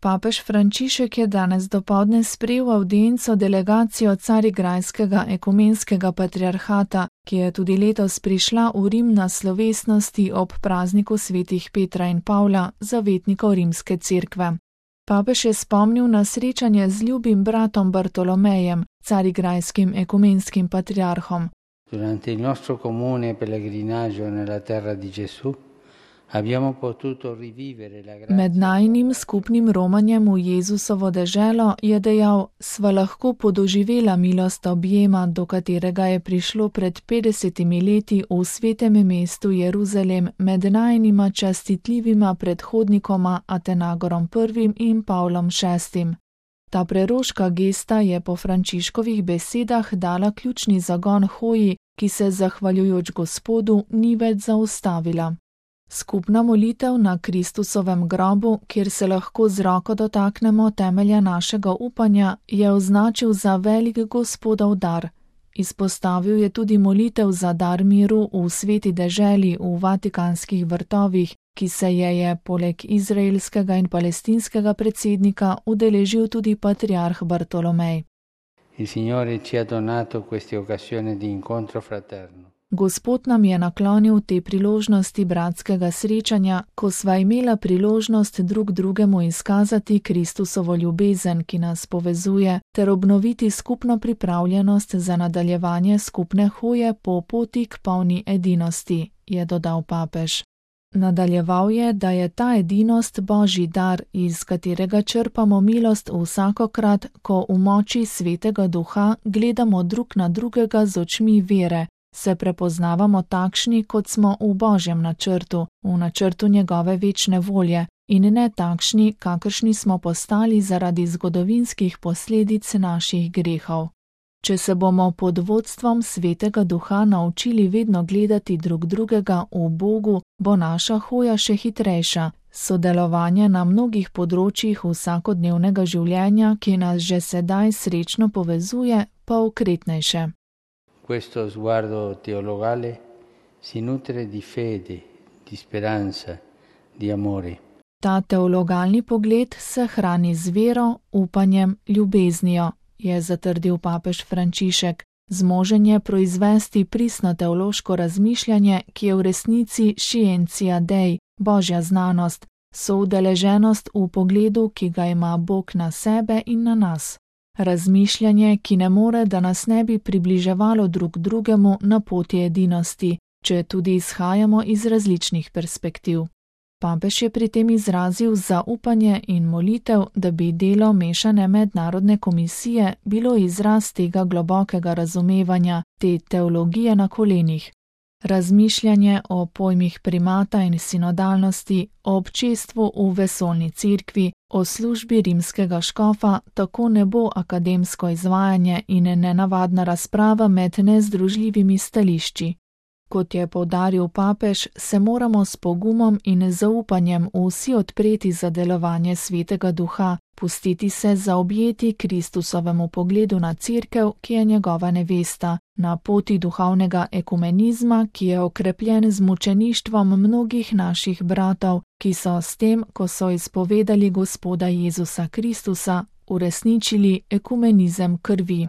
Papež Frančišek je danes dopoldne sprejel avdienco delegacijo Carigrajskega ekumenskega patriarhata, ki je tudi letos prišla v Rim na slovesnosti ob prazniku svetih Petra in Pavla, zavetnikov rimske cerkve. Papež je spomnil na srečanje z ljubim bratom Bartolomejem, carigrajskim ekumenskim patriarhom. Durante il nostro comune pellegrinaggio nella terra di Gesù abbiamo potuto rivivere la grazia. Med najnim skupnim romanjem v Jezusovo deželo je dejal: "Sva lahko podoživela milost objema, do katerega je prišlo pred 50 leti v svetem mestu Jeruzalem med najnima častitljivima predhodnikoma Atenagorom I in Pavlom VI. Ta preroška gesta je po Frančiškovih besedah dala ključni zagon hoji, ki se zahvaljujoč Gospodu ni več zaustavila. Skupna molitev na Kristusovem grobu, kjer se lahko z roko dotaknemo temelja našega upanja, je označil za velik Gospodov dar. Izpostavil je tudi molitev za dar miru v sveti deželi v Vatikanskih vrtovih, ki se je poleg izraelskega in palestinskega predsednika udeležil tudi patriarh Bartolomej. Il Signore ci ha donato queste occasioni di incontro fraterno. Gospod nam je naklonil te priložnosti bratskega srečanja, ko sva imela priložnost drug drugemu izkazati Kristusovo ljubezen, ki nas povezuje, ter obnoviti skupno pripravljenost za nadaljevanje skupne hoje po poti k polni edinosti, je dodal papež. Nadaljeval je, da je ta edinost Božji dar, iz katerega črpamo milost vsakokrat, ko v moči Svetega Duha gledamo drug na drugega z očmi vere, se prepoznavamo takšni, kot smo v Božjem načrtu, v načrtu njegove večne volje, in ne takšni, kakršni smo postali zaradi zgodovinskih posledic naših grehov. Če se bomo pod vodstvom Svetega Duha naučili vedno gledati drug drugega v Bogu, bo naša hoja še hitrejša, sodelovanje na mnogih področjih vsakodnevnega življenja, ki nas že sedaj srečno povezuje, pa okretnejše. Questo sguardo teologale si nutre di fede, di speranza, di amore. Ta teologalni pogled se hrani z vero, upanjem, ljubeznijo, je zatrdil papež Frančišek. Zmožen je proizvesti pristno teološko razmišljanje, ki je v resnici scientia Dei, Božja znanost, soudeleženost v pogledu, ki ga ima Bog na sebe in na nas. Razmišljanje, ki ne more, da nas ne bi približevalo drug drugemu na poti edinosti, če tudi izhajamo iz različnih perspektiv. Papež je pri tem izrazil zaupanje in molitev, da bi delo mešane mednarodne komisije bilo izraz tega globokega razumevanja, te teologije na kolenih. Razmišljanje o pojmih primata in sinodalnosti, o občestvu v vesoljni cerkvi, o službi rimskega škofa tako ne bo akademsko izvajanje in nenavadna razprava med nezdružljivimi stališči. Kot je poudaril papež, se moramo s pogumom in zaupanjem vsi odpreti za delovanje Svetega Duha, pustiti se zaobjeti Kristusovemu pogledu na cerkev, ki je njegova nevesta, na poti duhovnega ekumenizma, ki je okrepljen z mučeništvom mnogih naših bratov, ki so s tem, ko so izpovedali Gospoda Jezusa Kristusa, uresničili ekumenizem krvi.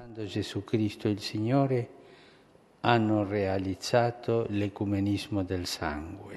Hanno realizzato l'ecumenismo del sangue.